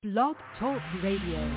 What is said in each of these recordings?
Blog Talk Radio.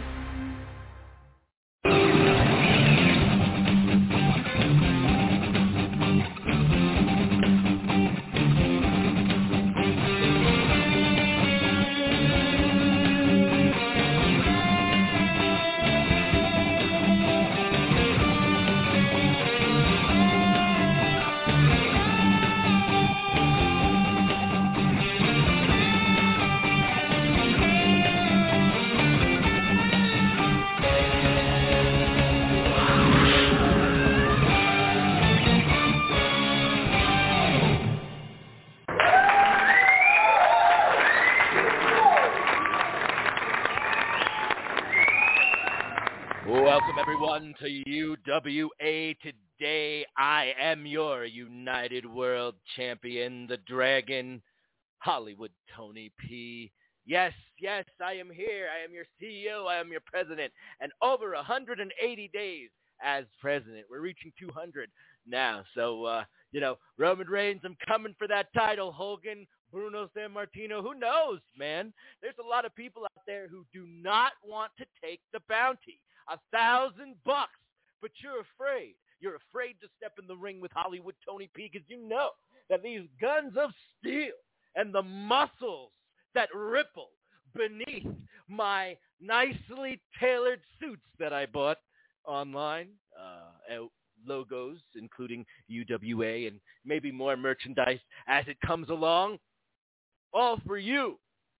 To UWA Today. I am your United World Champion, the Dragon, Hollywood Tony P. Yes, I am here. I am your CEO. I am your president. And over 180 days as president. We're reaching 200 now. So, Roman Reigns, I'm coming for that title. Hogan, Bruno Sammartino, who knows, man? There's a lot of people out there who do not want to take the bounty. $1,000, but you're afraid. You're afraid to step in the ring with Hollywood Tony P because you know that these guns of steel and the muscles that ripple beneath my nicely tailored suits that I bought online, logos including UWA and maybe more merchandise as it comes along, all for you.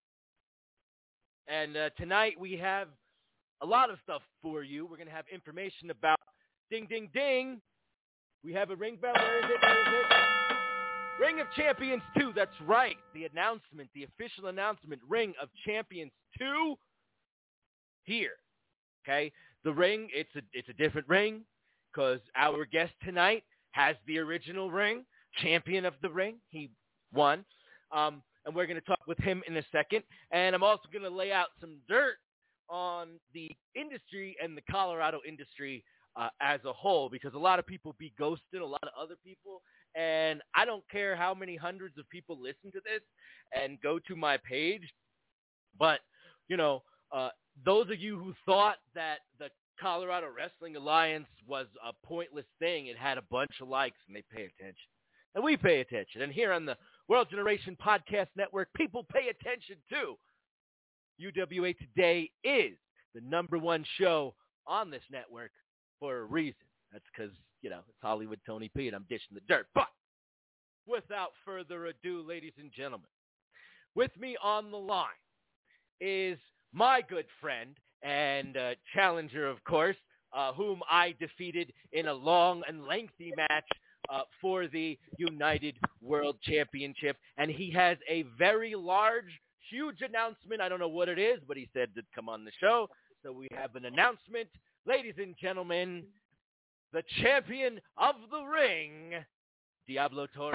And tonight we have a lot of stuff for you. We're going to have information about ding, ding, ding. We have a ring bell. Where is it? Ring of Champions 2. That's right. The announcement, the official announcement, Ring of Champions 2 here. Okay? The ring, it's a different ring because our guest tonight has the original ring, champion of the ring. He won. And we're going to talk with him in a second. And I'm also going to lay out some dirt on the industry and the Colorado industry as a whole, because a lot of people be ghosted, a lot of other people, and I don't care how many hundreds of people listen to this and go to my page, but, those of you who thought that the Colorado Wrestling Alliance was a pointless thing, it had a bunch of likes, and they pay attention. And we pay attention. And here on the World Generation Podcast Network, people pay attention too. UWA Today is the #1 show on this network for a reason. That's because, it's Hollywood Tony P and I'm dishing the dirt. But without further ado, ladies and gentlemen, with me on the line is my good friend and challenger, of course, whom I defeated in a long and lengthy match for the United World Championship. And he has a very huge announcement. I don't know what it is, but he said to come on the show. So we have an announcement. Ladies and gentlemen, the champion of the ring, Diablo Toro.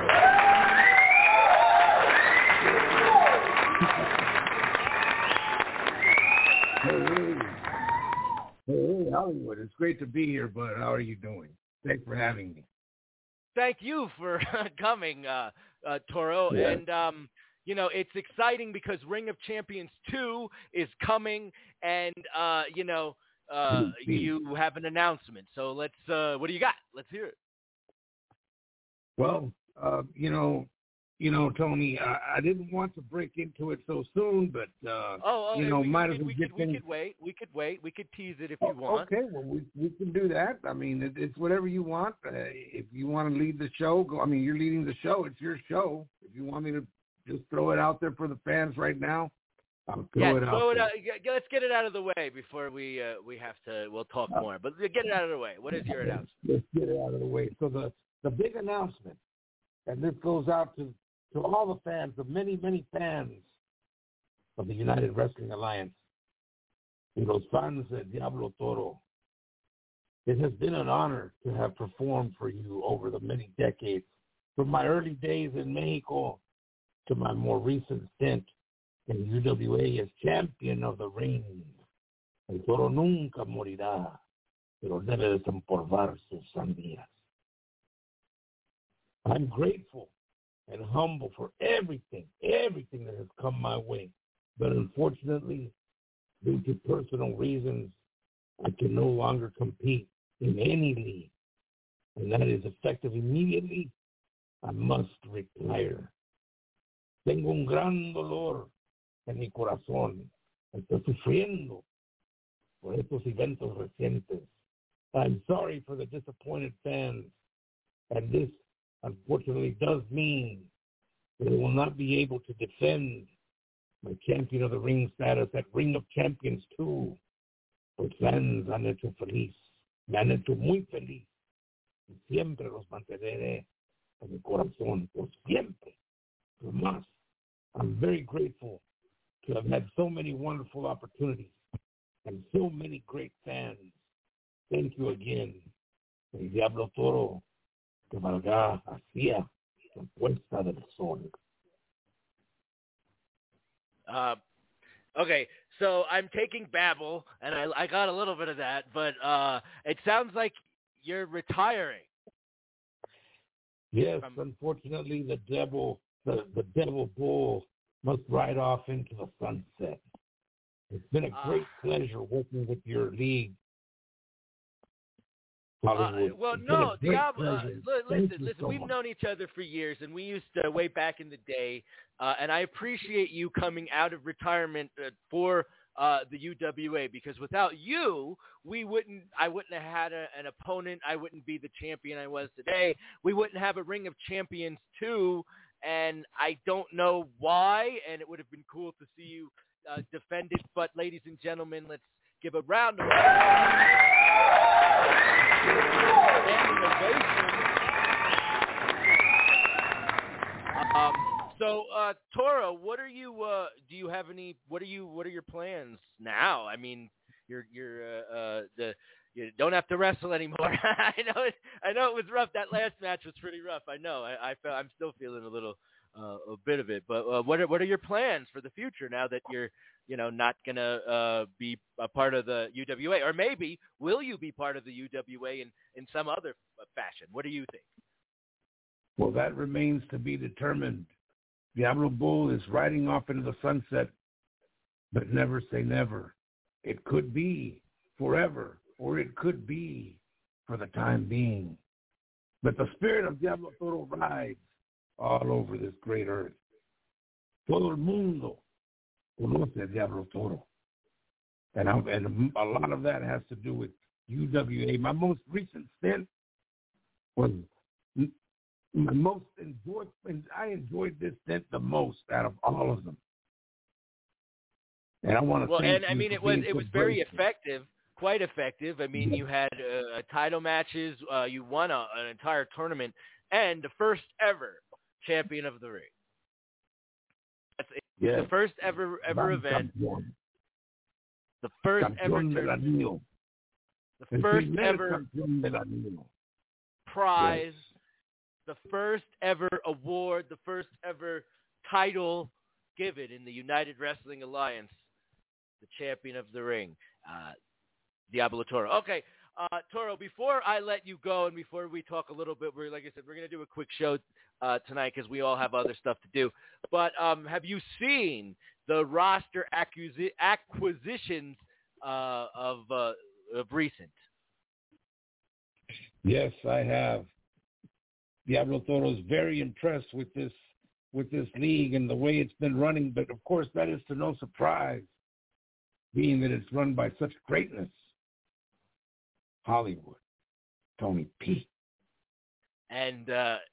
Hey, Hollywood. It's great to be here, bud. How are you doing? Thanks for having me. Thank you for coming, Toro. Yeah. And, it's exciting because Ring of Champions 2 is coming, and, you have an announcement. So let's, what do you got? Let's hear it. Well, Tony, I didn't want to break into it so soon, but, we could wait. We could tease it if you want. Okay, well, we can do that. I mean, it's whatever you want. If you want to lead the show, you're leading the show. It's your show. If you want me to just throw it out there for the fans right now, I'll throw it out. Let's get it out of the way before we'll talk more. But get it out of the way. What is your announcement? Let's get it out of the way. So the big announcement, and this goes out to all the fans, the many, many fans of the United Wrestling Alliance, and those fans of Diablo Toro. It has been an honor to have performed for you over the many decades, from my early days in Mexico to my more recent stint in UWA as champion of the ring. El Toro nunca morirá, pero debe desempolvar sus sandías. I'm grateful and humble for everything that has come my way. But unfortunately, due to personal reasons, I can no longer compete in any league. And that is effective immediately. I must retire. Tengo un gran dolor en mi corazón. Estoy sufriendo por estos eventos recientes. I'm sorry for the disappointed fans. And this, unfortunately, does mean that I will not be able to defend my Champion of the Ring status at Ring of Champions 2. Los fans han hecho feliz. Me han hecho muy feliz. Y siempre los mantendré en mi corazón. Por siempre. For más. I'm very grateful to have had so many wonderful opportunities and so many great fans. Thank you again. El Diablo Toro que valga hacia la puesta del sol. Okay, so I'm taking babble, and I got a little bit of that, but it sounds like you're retiring. Yes, unfortunately, the devil bull must ride off into the sunset. It's been a great pleasure working with your league. Well, no, Diablo, listen, we've known each other for years, and we used to, way back in the day, and I appreciate you coming out of retirement for the UWA, because without you, I wouldn't have had an opponent. I wouldn't be the champion I was today. We wouldn't have a Ring of Champions 2, and I don't know why, and it would have been cool to see you defend it. But, ladies and gentlemen, let's give a round of applause. So, Toro, what are you? Do you have any? What are your plans now? I mean, you don't have to wrestle anymore. I know it was rough. That last match was pretty rough. I know. I'm still feeling a bit of it. But what are your plans for the future now that you're not gonna be a part of the UWA, or maybe will you be part of the UWA in some other fashion? What do you think? Well, that remains to be determined. Diablo Bull is riding off into the sunset, but never say never. It could be forever, or it could be for the time being. But the spirit of Diablo Toro rides all over this great earth. Todo el mundo conoce a Diablo Toro. And a lot of that has to do with UWA. My most recent stint was my most enjoyed, and I enjoyed this stint the most out of all of them. And I want to thank you. And I mean, it was very effective, quite effective. I mean, you had title matches, you won an entire tournament, and the first ever champion of the ring. That's the first ever event. The first ever tournament. The first ever prize. Yes. The first ever award, the first ever title given in the United Wrestling Alliance, the champion of the ring, Diablo Toro. Okay, Toro, before I let you go and before we talk a little bit, like I said, we're going to do a quick show tonight because we all have other stuff to do. But have you seen the roster acquisitions of recent? Yes, I have. Diablo Toro is very impressed with this league and the way it's been running, but of course that is to no surprise, being that it's run by such greatness. Hollywood, Tony P. And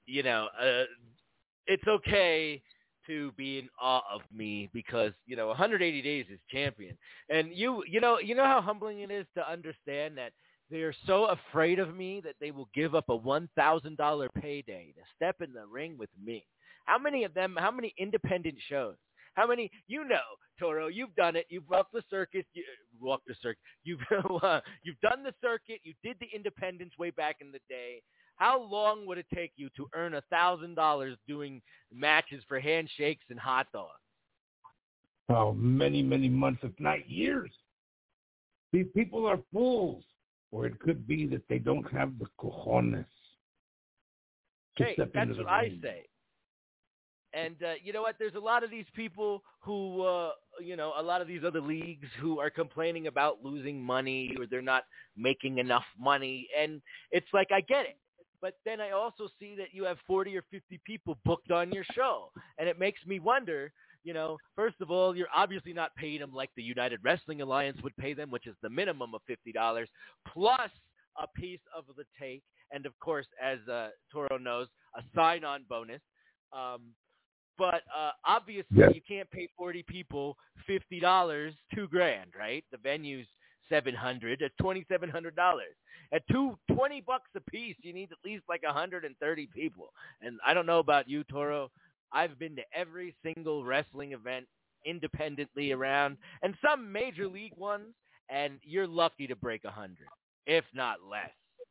it's okay to be in awe of me because 180 days is champion, and you know how humbling it is to understand that they are so afraid of me that they will give up a $1,000 payday to step in the ring with me. How many of them, how many independent shows, how many, Toro, you've done it. You've walked the circuit. You've done the circuit. You did the independents way back in the day. How long would it take you to earn $1,000 doing matches for handshakes and hot dogs? Oh, many, many months, if not years. These people are fools. Or it could be that they don't have the cojones. Hey, that's what I say. And you know what? There's a lot of these people who a lot of these other leagues who are complaining about losing money or they're not making enough money. And it's like, I get it. But then I also see that you have 40 or 50 people booked on your show. And it makes me wonder, first of all, you're obviously not paying them like the United Wrestling Alliance would pay them, which is the minimum of $50, plus a piece of the take. And, of course, as Toro knows, a sign-on bonus. But obviously, You can't pay 40 people $50, $2,000, right? The venue's $700. That's $2,700. At $20 a piece, you need at least like 130 people. And I don't know about you, Toro. I've been to every single wrestling event independently around, and some major league ones, and you're lucky to break 100, if not less.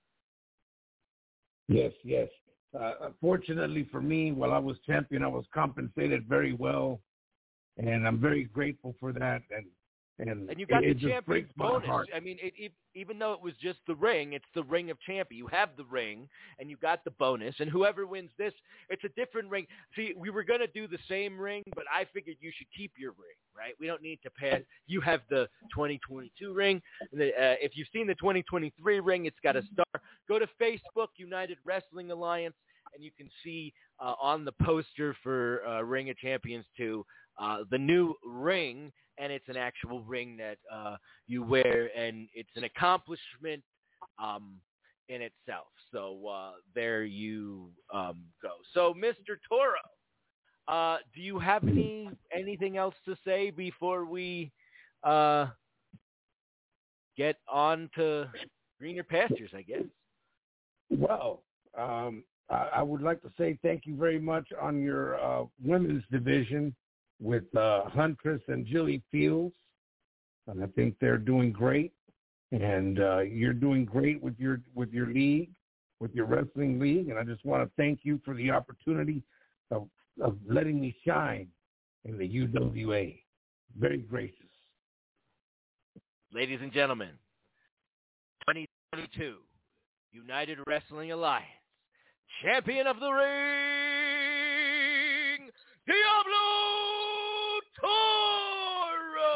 Yes. Fortunately for me, while I was champion, I was compensated very well, and I'm very grateful for that. And you got the just champion's bonus. Heart. I mean, even though it was just the ring, it's the ring of champion. You have the ring, and you got the bonus. And whoever wins this, it's a different ring. See, we were going to do the same ring, but I figured you should keep your ring, right? We don't need to pass. You have the 2022 ring. If you've seen the 2023 ring, it's got a star. Go to Facebook, United Wrestling Alliance, and you can see on the poster for Ring of Champions 2 the new ring. And it's an actual ring that you wear, and it's an accomplishment in itself. So there you go. So, Mr. Toro, do you have anything else to say before we get on to greener pastures, I guess? Well, I would like to say thank you very much on your women's division with Huntress and Jilly Fields, and I think they're doing great. And you're doing great with your league, with your wrestling league. And I just want to thank you for the opportunity of letting me shine in the UWA. Very gracious. Ladies and gentlemen, 2022 United Wrestling Alliance champion of the ring, Diablo Toro!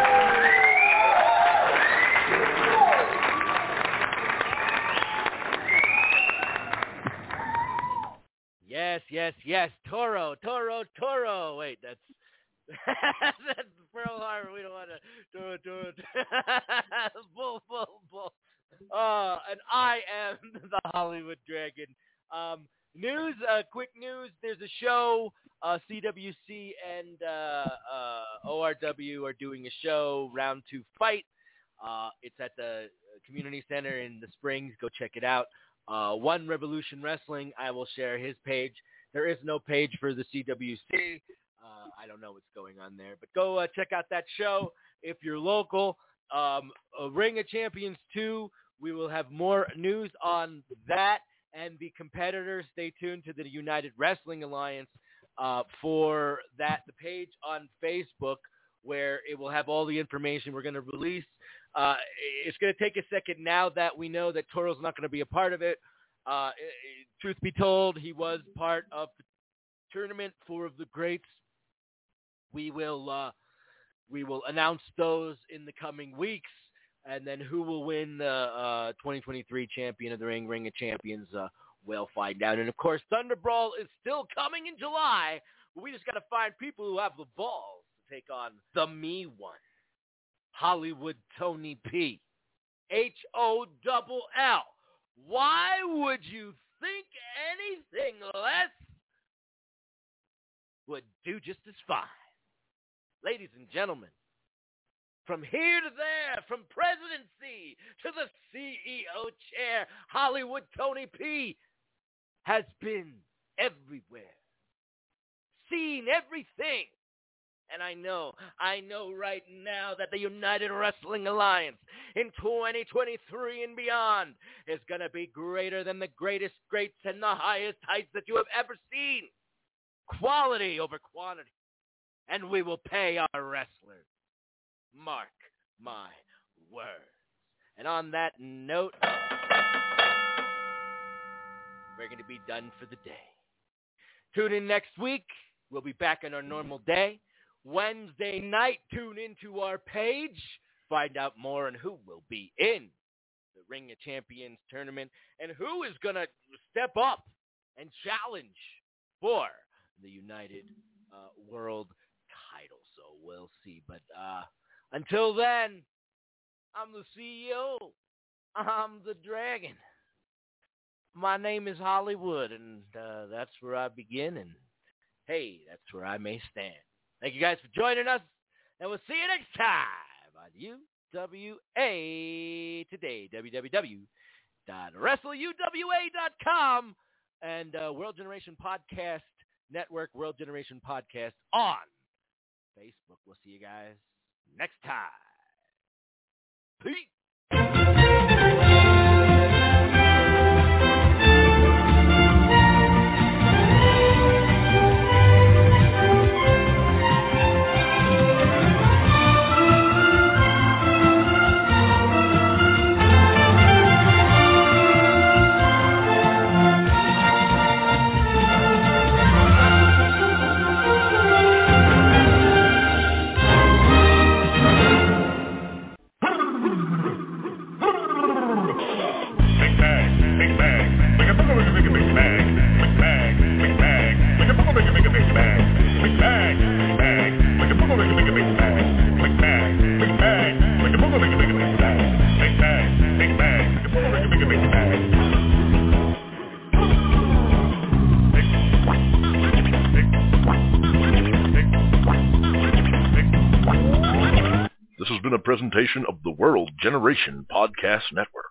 Yes. Toro. Wait, that's Pearl Harbor. We don't want to. Bull. And I am the Hollywood Dragon. Quick news. There's a show. CWC and ORW are doing a show, Round 2 Fight. It's at the Community Center in the Springs. Go check it out. One Revolution Wrestling, I will share his page. There is no page for the CWC. I don't know what's going on there. But go check out that show if you're local. Ring of Champions 2, we will have more news on that and the competitors. Stay tuned to the United Wrestling Alliance for that, the page on Facebook, where it will have all the information we're going to release. It's going to take a second now that we know that Toro's not going to be a part of it. Truth be told, he was part of the tournament, Four of the Greats. We will announce those in the coming weeks, and then who will win the 2023 champion of the Ring of Champions, we'll find out. And, of course, Thunder Brawl is still coming in July. We just got to find people who have the balls to take on the me one, Hollywood Tony P. HOLL. Why would you think anything less would do just as fine? Ladies and gentlemen, from here to there, from presidency to the CEO chair, Hollywood Tony P. has been everywhere, seen everything. And I know right now that the United Wrestling Alliance in 2023 and beyond is going to be greater than the greatest greats and the highest heights that you have ever seen. Quality over quantity. And we will pay our wrestlers. Mark my words. And on that note, we're going to be done for the day. Tune in next week. We'll be back on our normal day. Wednesday night. Tune into our page. Find out more on who will be in the Ring of Champions tournament and who is going to step up and challenge for the United World title. So we'll see. But until then, I'm the CEO. I'm the Dragon. My name is Hollywood, and that's where I begin. And, hey, that's where I may stand. Thank you guys for joining us, and we'll see you next time on UWA Today, www.wrestleUWA.com, and World Generation Podcast Network, World Generation Podcast on Facebook. We'll see you guys next time. Peace. This has been a presentation of the World Generation Podcast Network.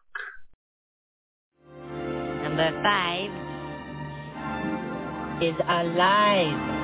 Number 5 is alive.